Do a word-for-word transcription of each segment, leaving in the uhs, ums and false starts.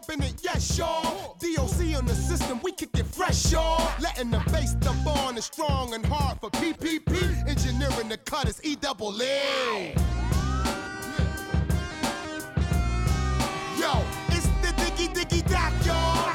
bumping it, yes, y'all. D O C on the system, we kick it fresh, y'all. Letting the bass dump on is strong and hard for P P P. Engineering the cut is E double E. Yo, it's the diggy diggy doc, y'all.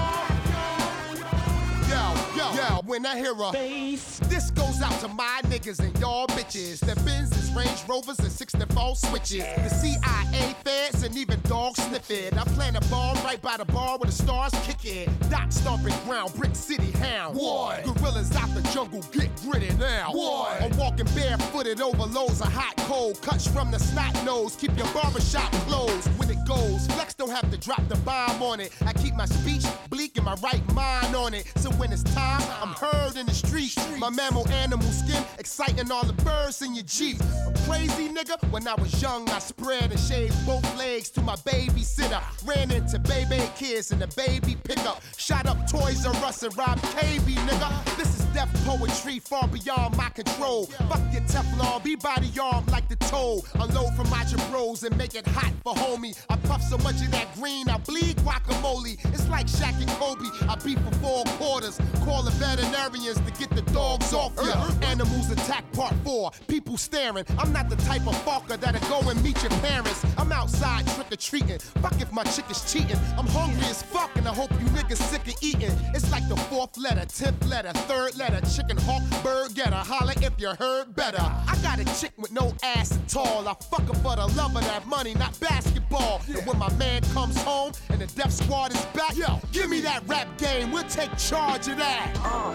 Yo, yo, yo, when I hear a bass, this goes out to my niggas and y'all bitches. The Benzes, Range Rovers, and sixty-four switches. The C I A feds and even dogs sniff it. I plan a ball right by the bar where the stars kick it. Doc stomping ground, Brick City hound. What? Gorillas out the jungle, get gritty now. What? I'm walking barefooted over loads of hot cold. Cuts from the snot nose, keep your barbershop closed. When it goes, Flex don't have to drop the bomb on it. I keep my speech bleak and my right mind on it. So when it's time, I'm heard in the street. My mammal animal skin, exciting all the birds in your Jeep. A crazy nigga, when I was young, I spread and shaved both legs to my babysitter. Ran into baby kids in the baby pickup. Shot up Toys R Us and robbed K B, nigga. This is death poetry far beyond my control. Fuck your Teflon, be body armed like the toe. Unload from my bros and make it hot for homie. I puff so much of that green, I bleed guacamole. It's like Shaq and Kobe, I beat for four quarters. Call the veterinarians to get the dogs off ya. Animals attack part four, people staring. I'm not the type of fucker that'll go and meet your parents. I'm outside trick-or-treating, fuck if my chick is cheating. I'm hungry as fuck and I hope you niggas sick of eating. It's like the fourth letter, tenth letter, third letter. Chicken hawk, bird getter, holler if you heard better. I got a chick with no ass at all. I fuck her for the love of that money, not basketball. And when my man comes home and the Def Squad is back, yo, give me that rap game, we'll take charge of that. Uh,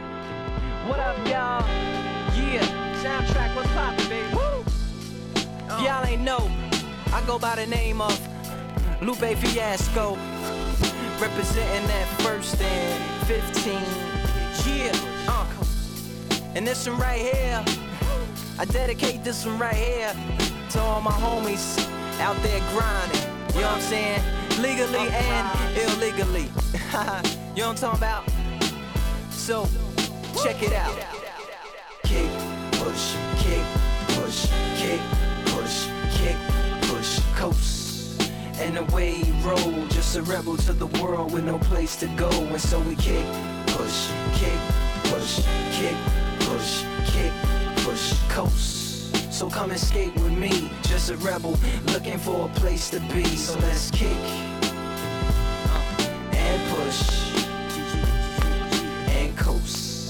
what up, y'all? Yeah, soundtrack, what's poppin', baby? Woo! Uh. Y'all ain't know, I go by the name of Lupe Fiasco, representing that first and fifteen. Yeah, uh, and this one right here, I dedicate this one right here to all my homies out there grinding. You know what I'm saying? Legally and illegally. You know what I'm talking about? So, check it out. Kick, push, kick, push, kick, push, kick, push, coast. And away he roll, just a rebel to the world with no place to go. And so we kick, push, kick, push, kick, push, kick, push, coast. So come and skate with me, just a rebel looking for a place to be. So let's kick and push and coast.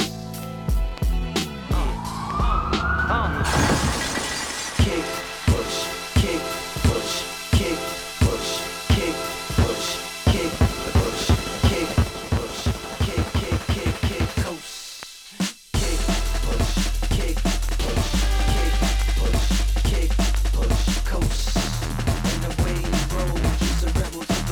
Uh, uh. Kick, push, kick, push, kick, push, kick, push, kick, push, kick, push, kick, kick, kick, kick, coast. Kick, push, kick, push, kick, push, kick, push, coast. And the way you roll, just a rebel to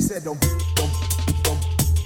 said don't, don't, don't.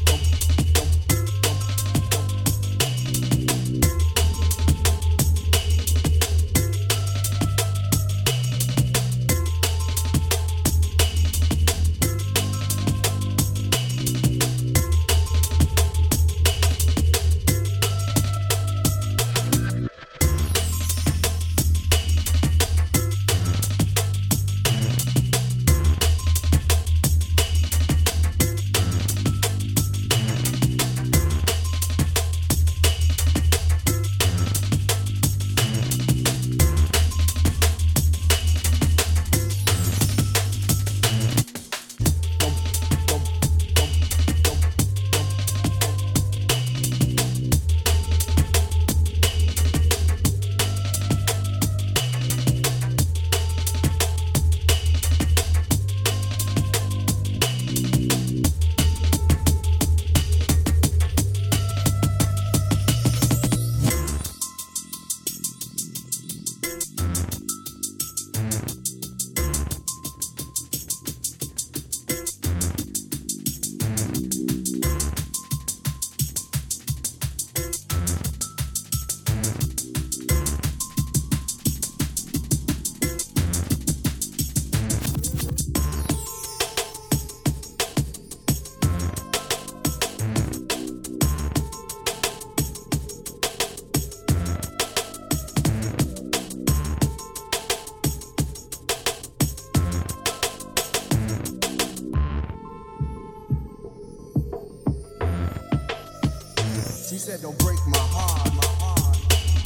She said, don't break my heart, my heart.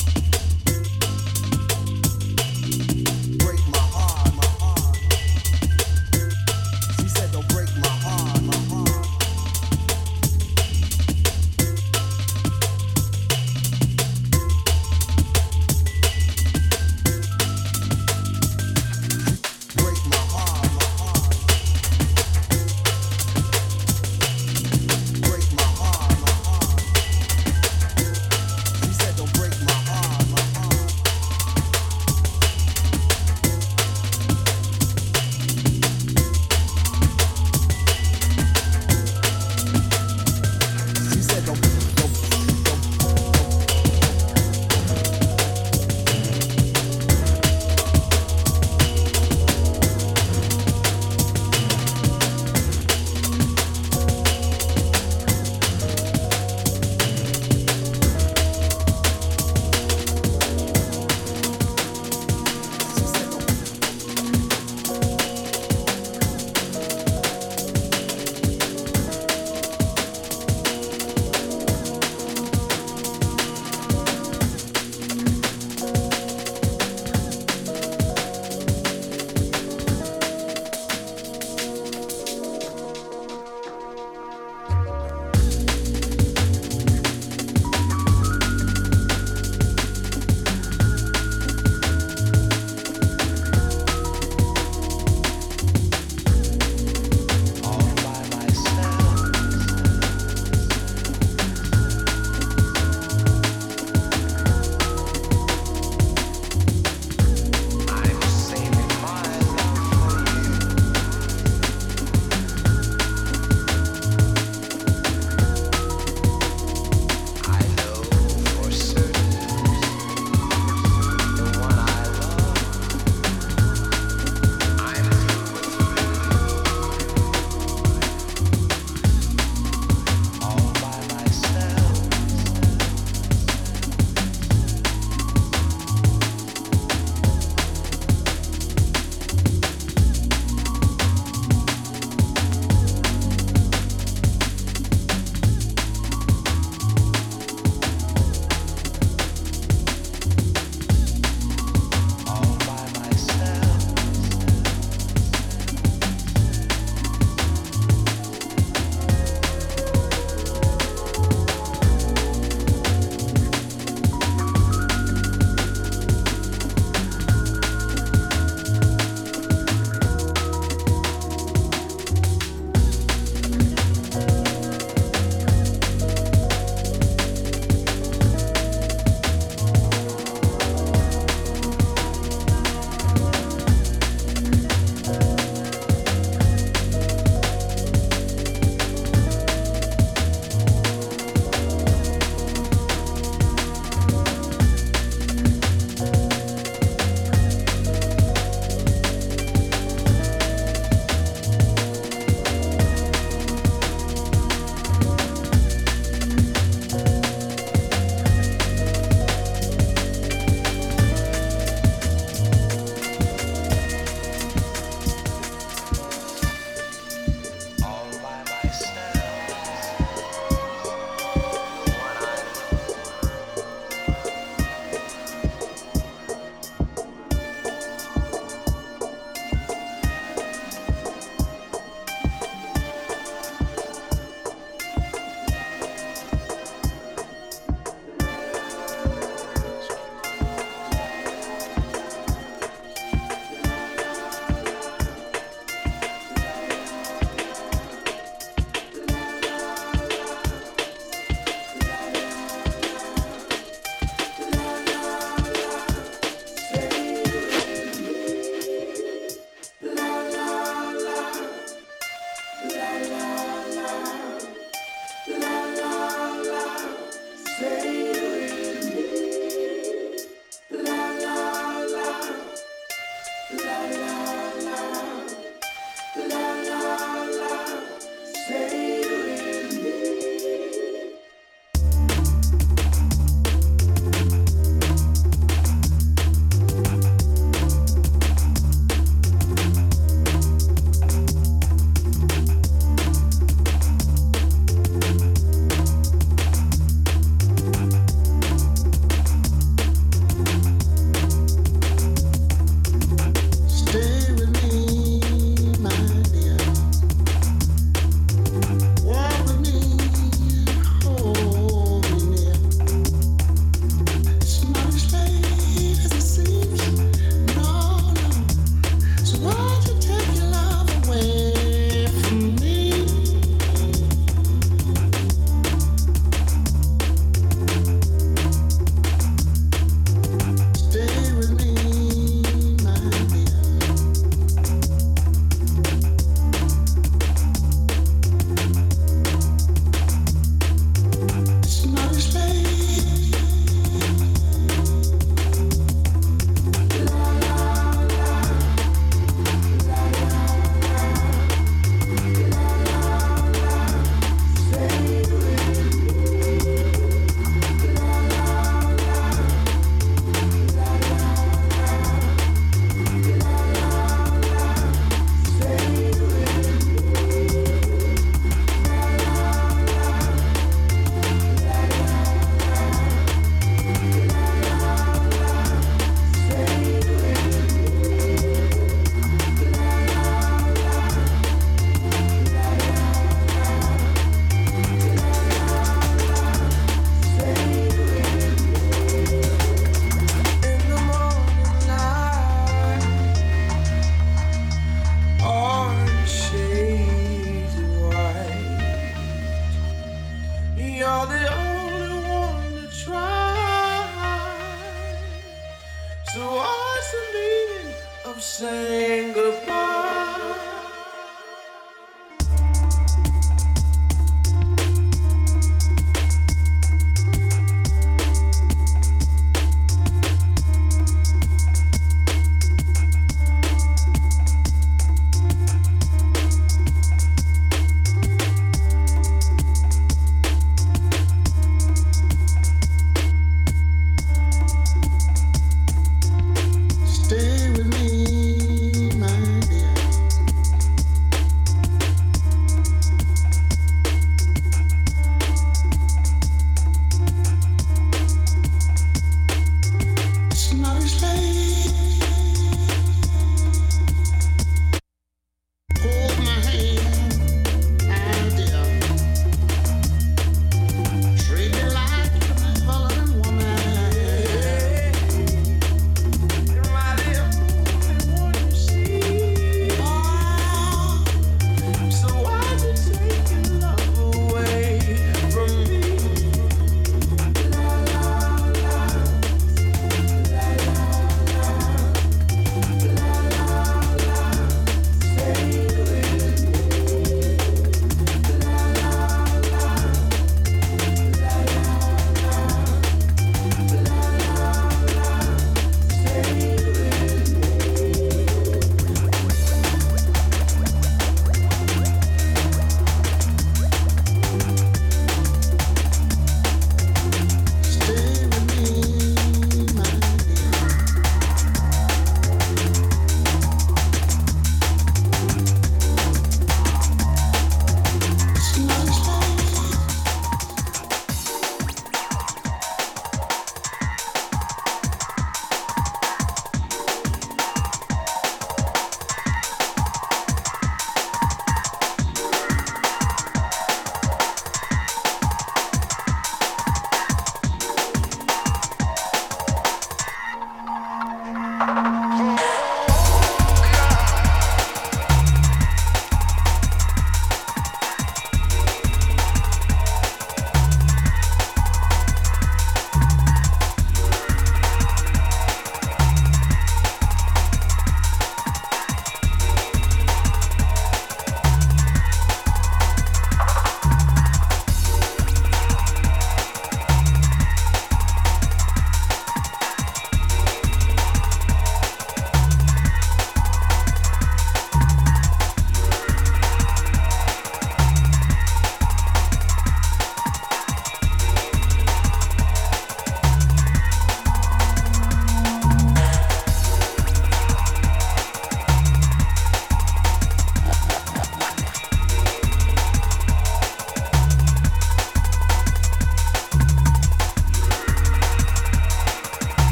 Break my heart, my heart. She said, don't break my heart, my heart. Break my heart, my heart. Break my heart, my heart. Stay with me, my dear.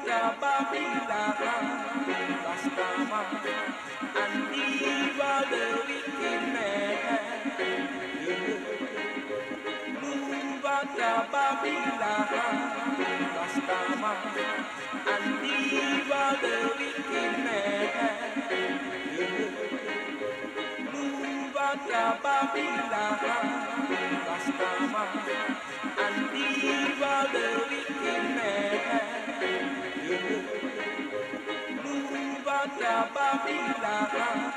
a Babylon, Rastaman, and leave all the wicked men. Move out of Babylon, Rastaman, and leave all the wicked men. Move out of Babylon, Rastaman, and leave all the wicked men. Move out of Babylon.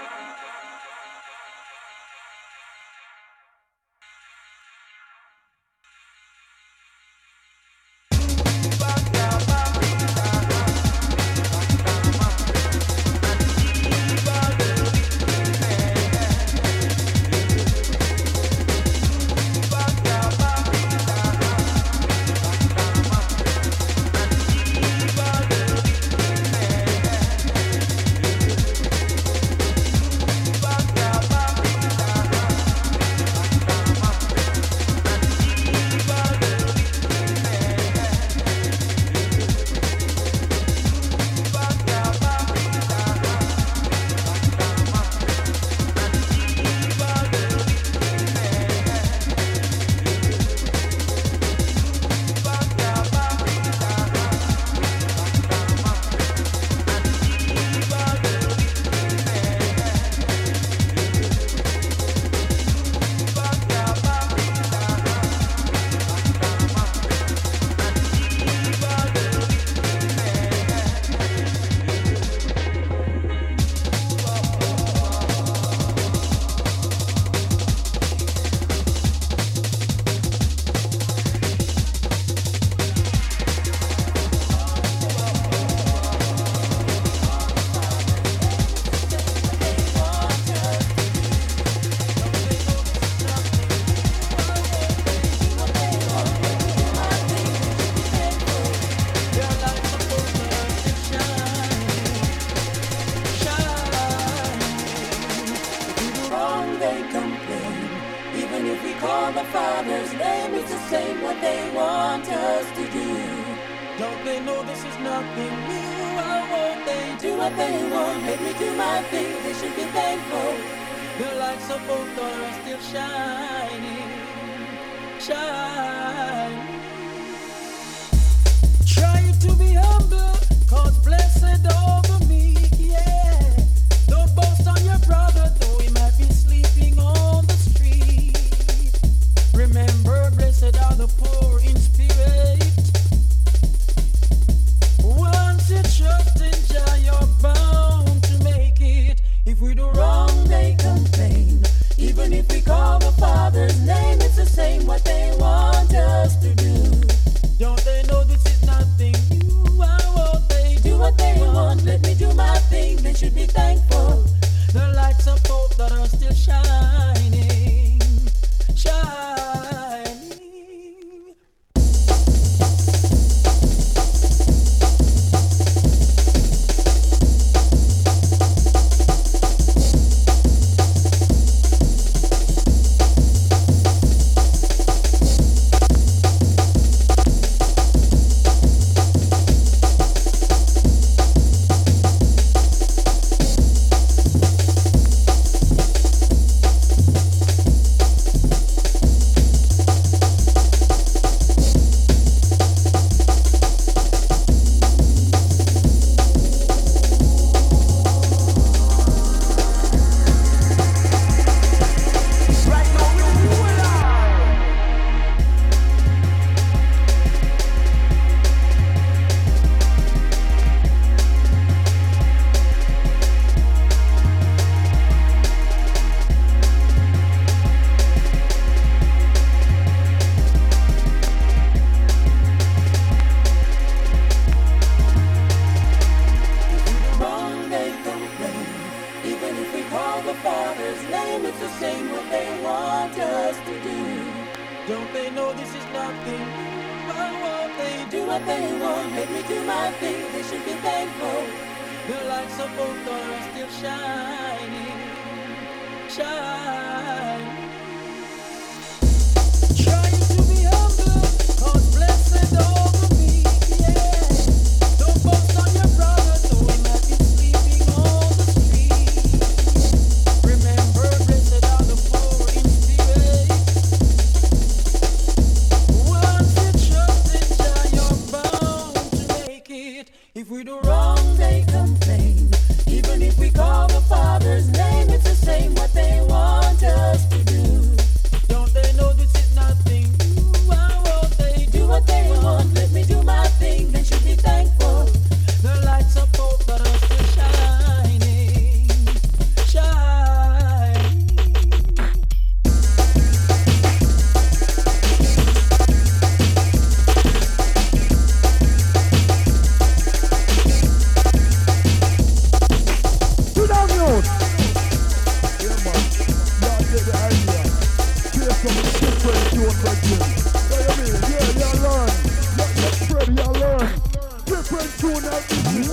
Trying to be humble, 'cause blessed over me, yeah. Don't boast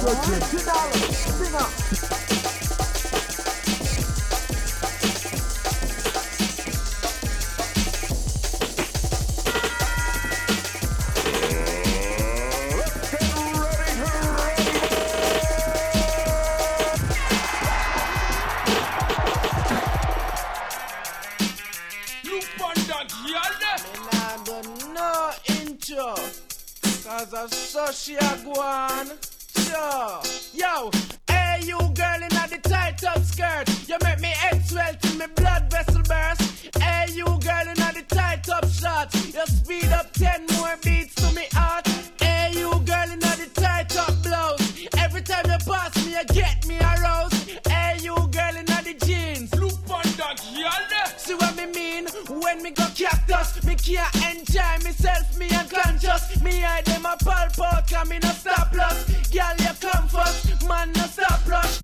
Original singer. Cause of social guan. Sure. Yo, hey you girl in the tight up skirt. You make me head swell till me blood vessel burst. Hey you girl in the tight up shorts. You speed up ten more beats to me heart. Hey you girl in the tight up blouse. Every time you pass me you get me aroused. Hey you girl in the jeans. Look on that girl. See what me mean? When me go cactus, me can't enjoy myself, me unconscious. Me hide them a pulp out, cause me no stop loss. Girl, you come first, man no stop rush.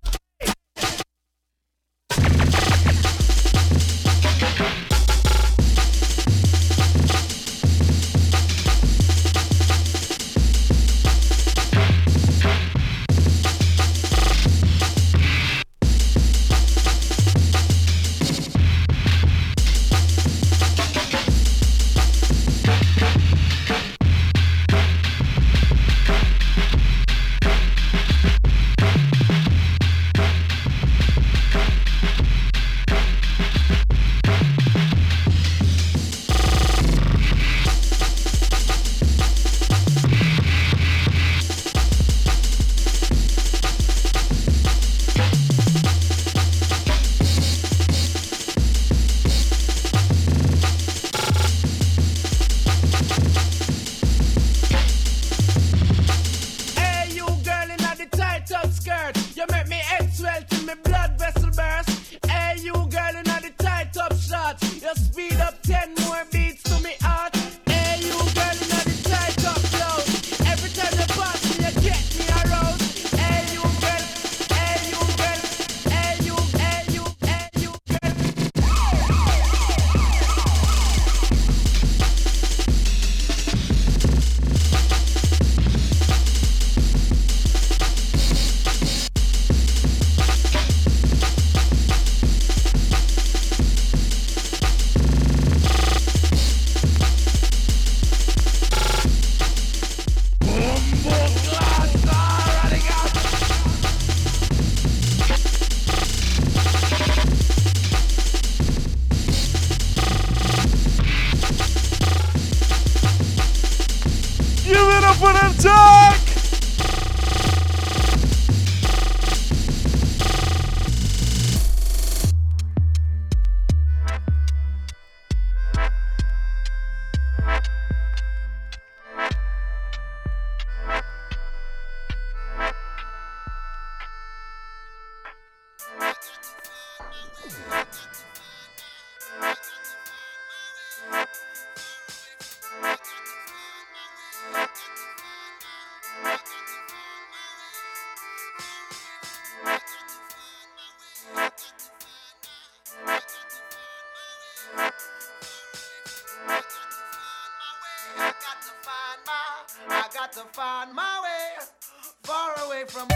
To find my way far away from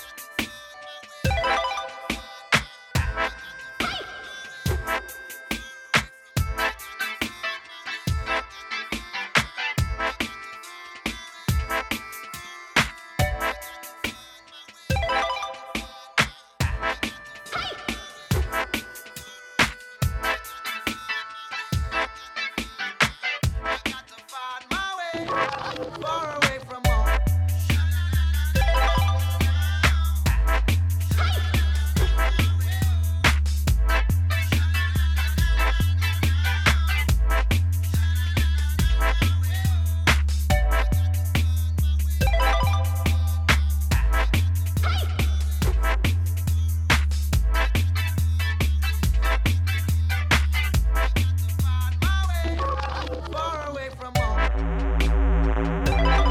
far away from home. Far away from home.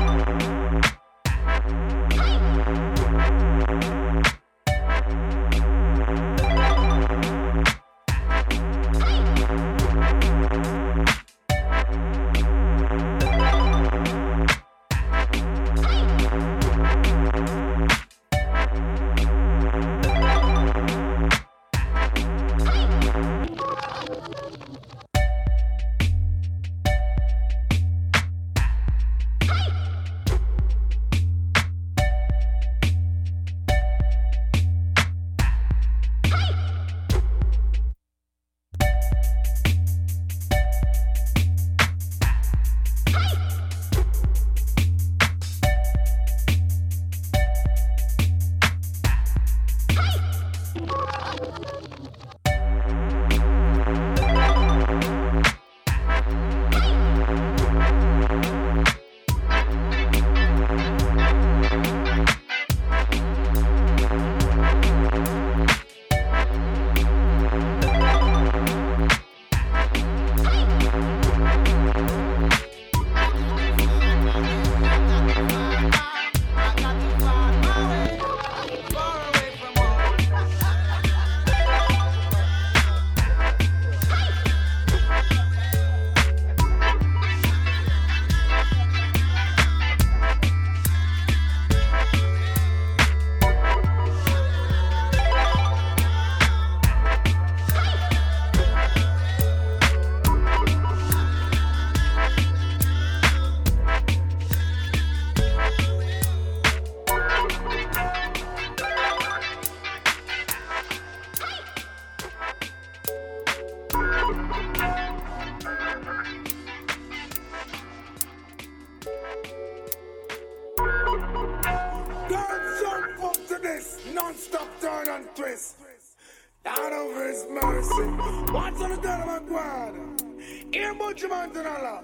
Don't stop, turn and twist. Down over his mercy. What's on the turn of my guard? Here, Butcher Mountain, Allah.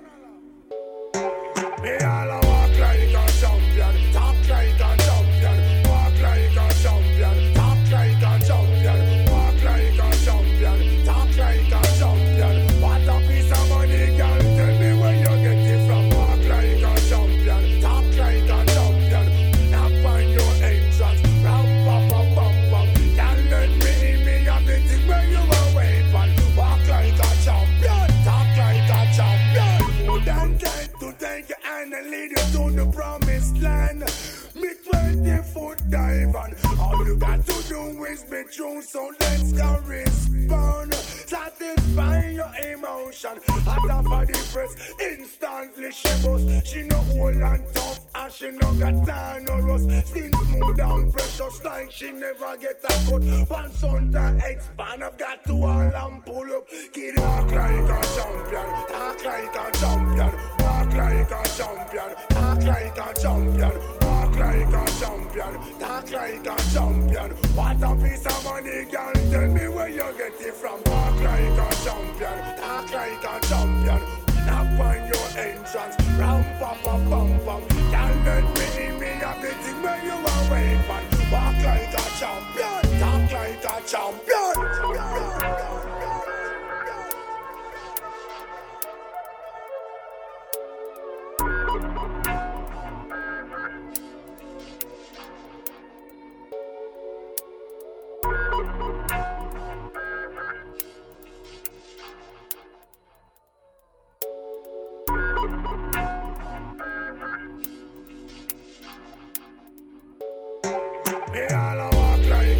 Me all a walk like a champion, talk like a champion, walk like a champion, talk like a champion, walk like a champion, talk like a champion. What a piece of money, girl, tell me where you get it from. Walk like a champion, talk like a champion, now find your entrance, ram pam pam pam pam. Can't let me me have the thing where you are waiting for. Walk like a champion, talk like a champion. Who done time to take your hand and lead you to the promised land? Me twenty foot dive and all you got to do is be true. So let's go respond. Satisfy your emotion. Hot off of the press, instantly she bust. She no old and tough and she no got time no rust. Skin smooth and precious like she never get a cut. One son to expand, I've got to all and pull up. Kid walk like a champion, talk like a champion, walk like a champion, talk like a champion, walk like a champion, talk like a champion. What a piece of money, girl, tell me where you get it from. Walk like a champion, talk like a champion. Now find your entrance, ram pam pam pam pam. Can't let me me have the thing where you are waiting for. Walk like a champion, talk like a champion. Me all a walk like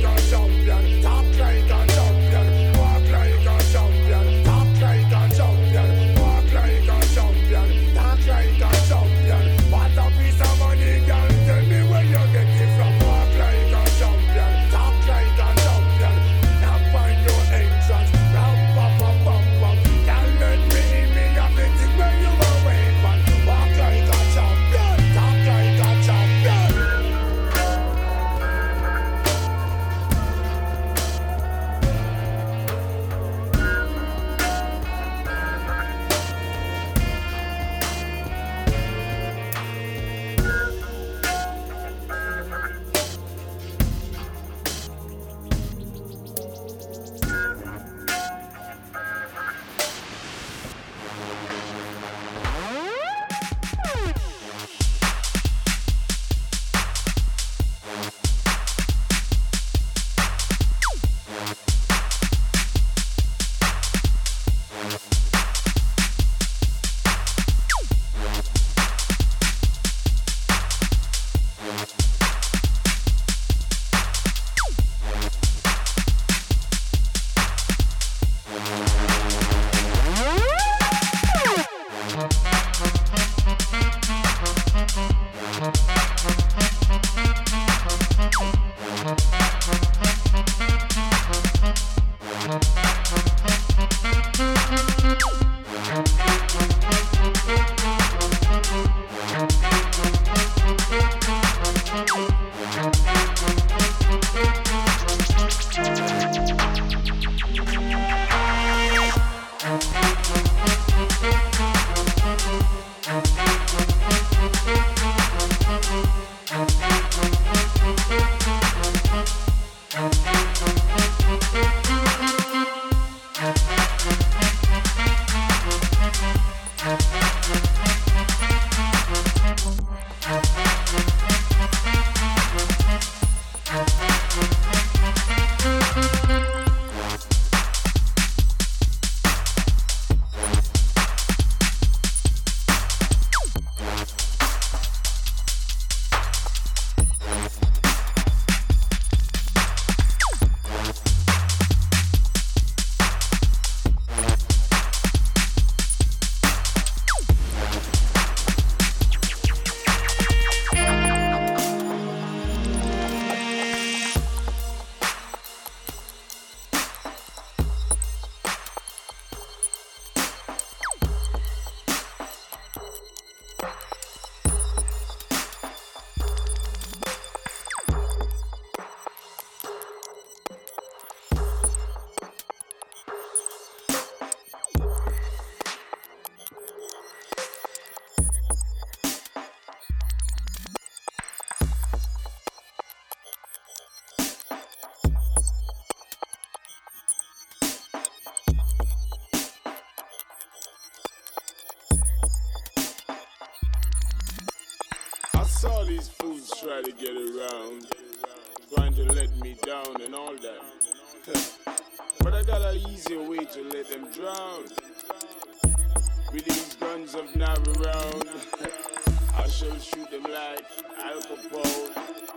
saw these fools try to get around, trying to let me down and all that. But I got an easier way to let them drown. With these guns of now around, I shall shoot them like Al Capone.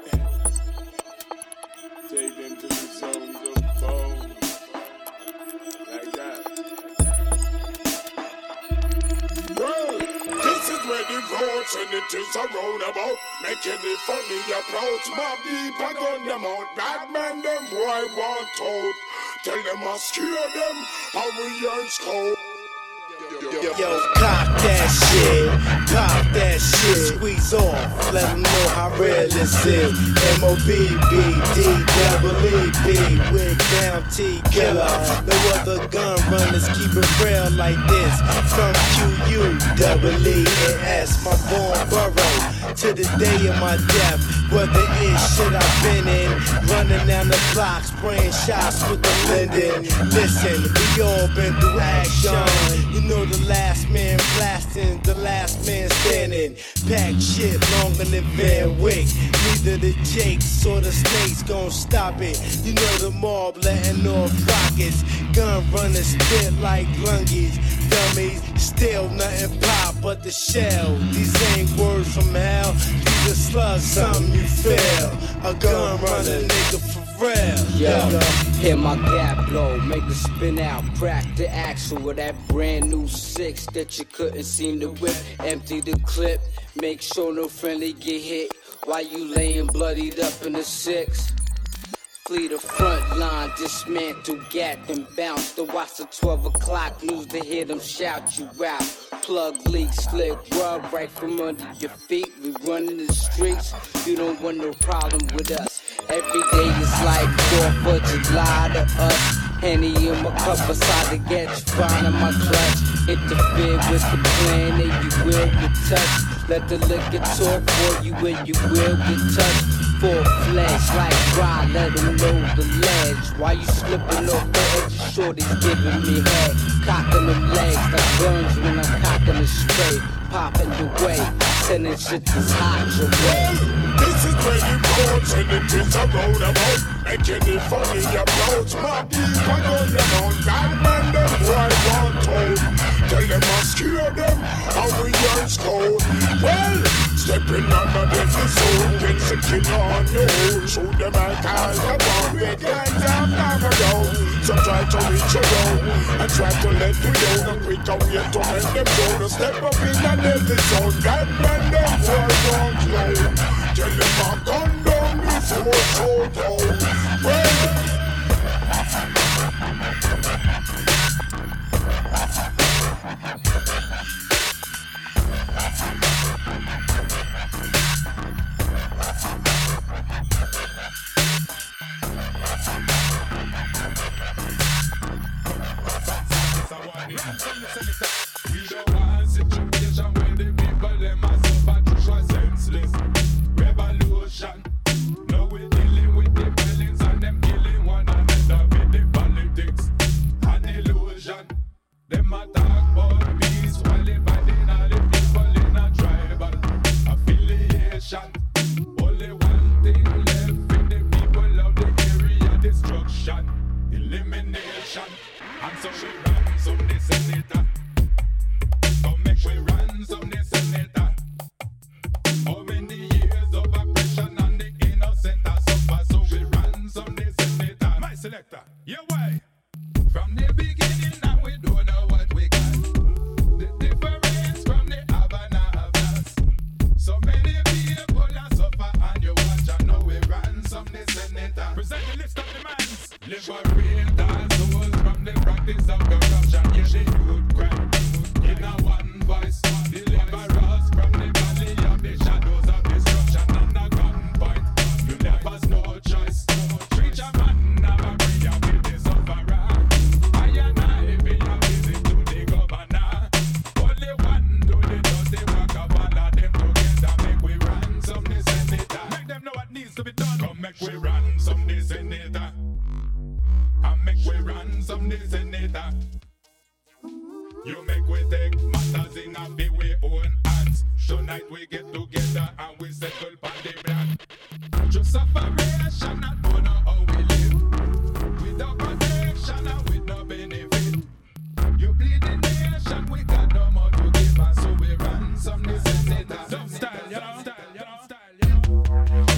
Take them to the zones of bone. Like that. Well, this is where the roads and it is a roundabout. Making it funny approach. Mob deep and gun them out. Bad man them boy want out. Tell them I scare them. How we earn scope. Yo, yo, yo, cop that shit, pop that shit, squeeze off, let them know how real this is. M O B B D double E B with down T killer. No other gun runners keep it real like this. From Q U double E and S, my born borough to the day of my death. Whether it's shit I've been in, running down the block, spraying shots with the Linden. Listen, we all been through action. You know the last man blasting, the last man standing. Pack shit longer than Van Wick. Neither the Jakes or the Snakes gon' stop it. You know the mob letting off rockets. Gun runners spit like lungies. Dummies, still nothing pop but the shell. These ain't words from hell. These are slugs, something you feel. A gun runner nigga for real. Yo, hear my gap blow, make it spin out, crack the axle with that brand new six that you couldn't seem to whip. Empty the clip, make sure no friendly get hit while you laying bloodied up in the six. Flee the front line, dismantle, gat, and bounce. To watch the twelve o'clock news to hear them shout you out. Plug leak, slick, rub right from under your feet. We running the streets, you don't want no problem with us. Every day is like fourth of July to us. Henny in my cup beside the gas, finding my clutch. Interfere with the plan and you will get touched. Let the liquor talk for you and you will get touched. Full flesh like dry, let them know the ledge. Why you slipping off the edge? Shorty's giving me head. Cocking them legs like guns when I'm cocking the spray. Popping the way, sending shit that's hot your way. This is where the roads and it is a roundabout. Making it funny approach. Mob deep and gun them out. Bad man them boy want out. Tell them I scare them. How we earn scope. Well, stepping on the deadly zone. Get the king on you. Show them I call them on. With guns I'm never down. So try to reach you down. And try to let you down. And quick away to make them go. Step up in the deadly zone. Bad man them boy want out. Tell them I gun down before showdown. Well, we don't want a situation where the people them are superficial, senseless. Revolution. No, we're dealing with the violence and them killing one another with the politics and illusion. Them attack about peace while they fighting all the people in a tribal affiliation. Only one thing left with the people of the area: destruction, elimination. And so we run some the senator. Come make we run some the senator. How many years of oppression and the innocent are suffer? So we run some the senator. My selector, yeah why? From the beginning now we don't know what we got. The difference from the Havana Havas. So many people are suffer and you watch and now we run some the senator. Present the list of demands. Liberate our souls from the practice of corruption. Yeah, the youth cry in a one voice. Deliver us from the valley of the shadows of destruction and the gunpoint. You never have no choice. Preach a man, never bring a with the sufferer. I and I be a visit to the governor. Only one do the dirty work of all of them together. Make we run some the senator. Make them know what needs to be done. Come make we run some the senator. And make we run some the senator. You make we take matters in a be we own hands. Tonight we get together and we settle Separation and don't know how we live. Without protection and with no benefit. You bleed the nation, we got no more to give, and so we ransom this and that. Dumb style, you know, style, you know, style, you know.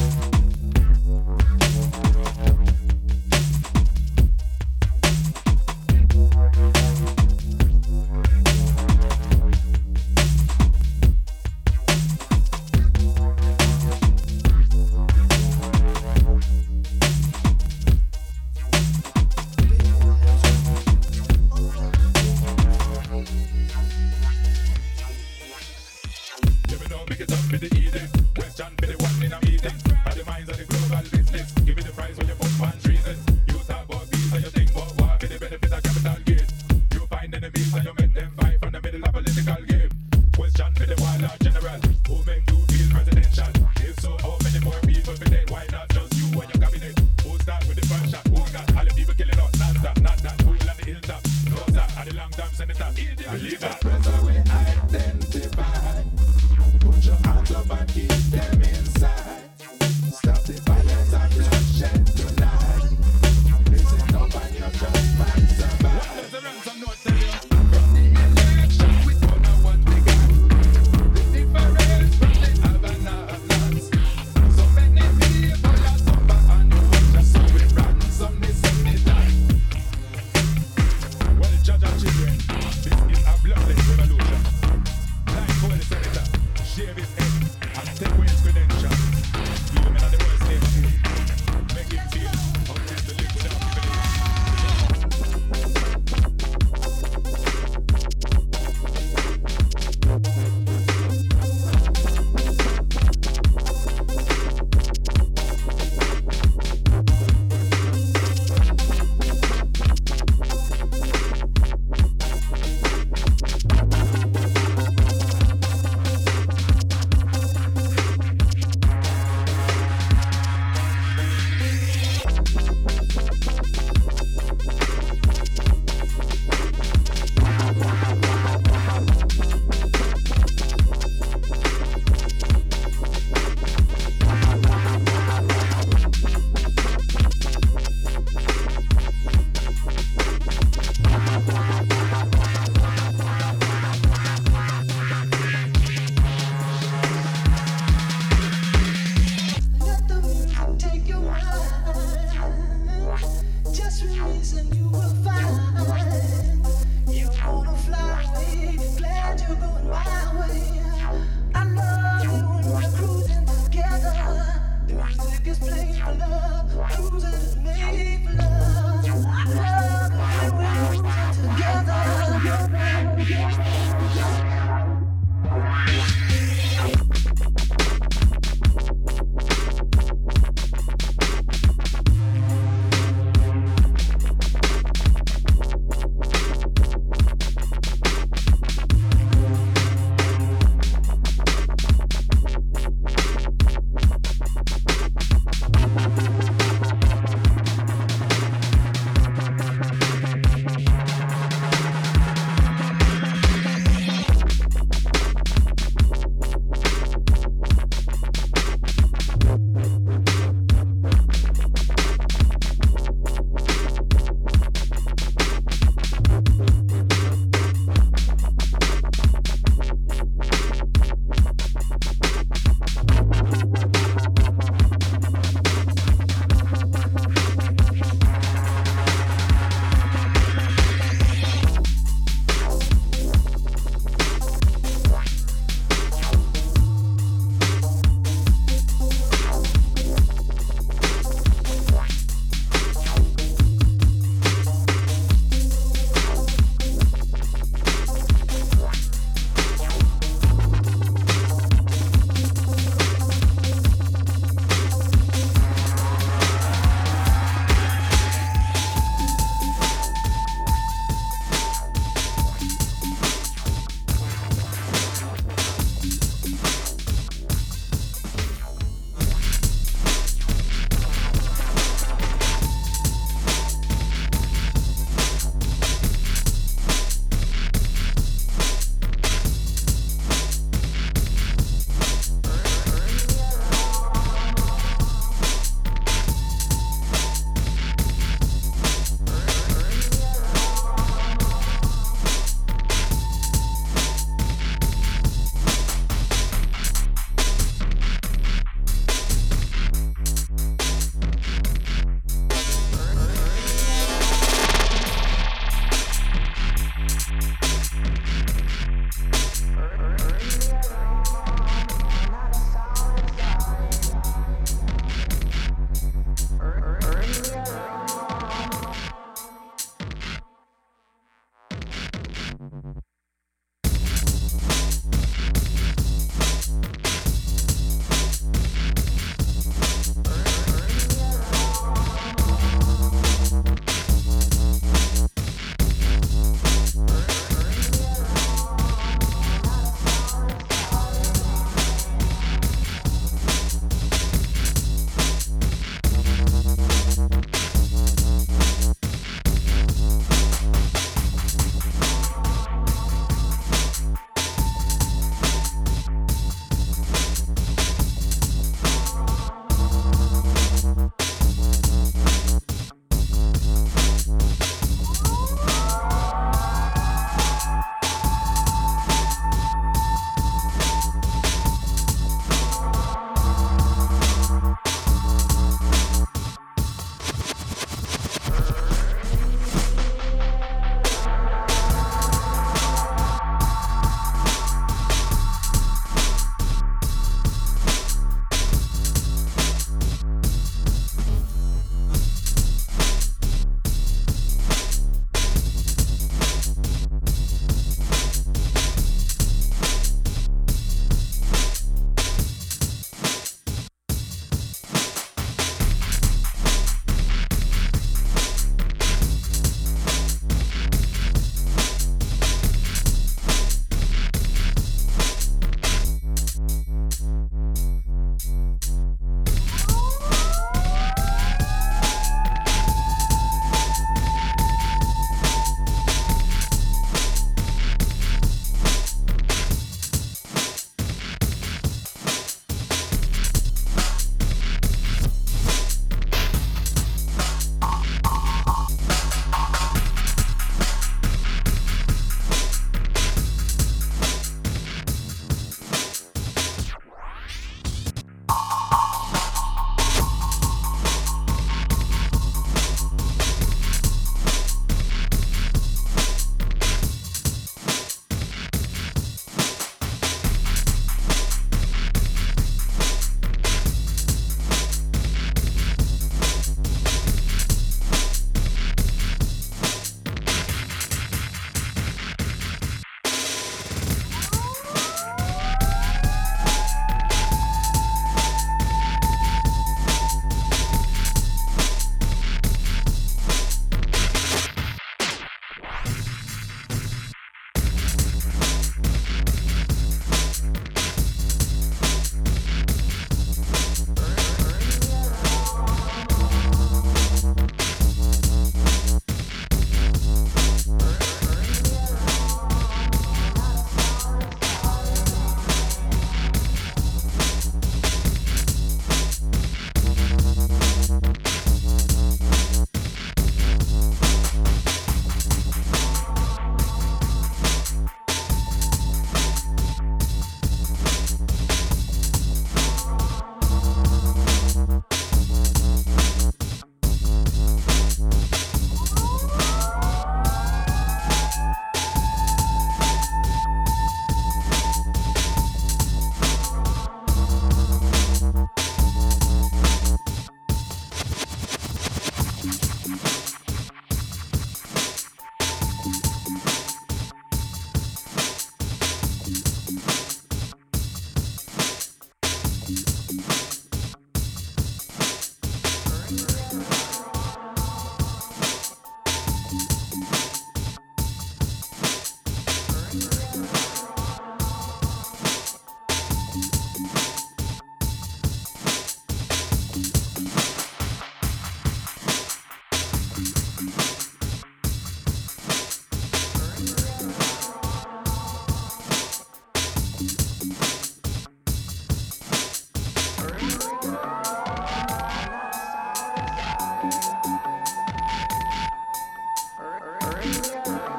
Yeah.